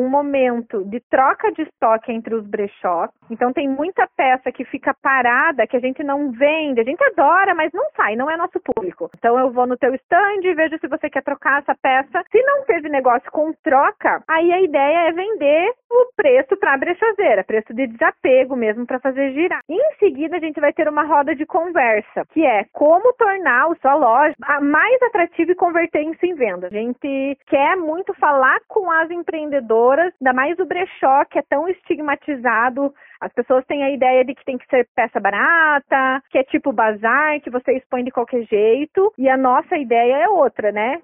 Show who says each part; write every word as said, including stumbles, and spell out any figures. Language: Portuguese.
Speaker 1: um momento de troca de estoque entre os brechós. Então tem muita peça que fica parada, que a gente não vende, a gente adora, mas não sai, não é nosso público. Então eu vou no teu stand e vejo se você quer trocar essa peça. Se não teve negócio com troca, aí a ideia é vender o preço para a brechoseira, preço de desapego mesmo para fazer girar. Em seguida a gente vai ter uma roda de conversa, que é como tornar a sua loja mais atrativa e converter isso em venda. A gente quer muito falar com as empreendedoras, ainda mais o brechó, que é tão estigmatizado. As pessoas têm a ideia de que tem que ser peça barata, que é tipo bazar, que você expõe de qualquer jeito. E a nossa ideia é outra, né?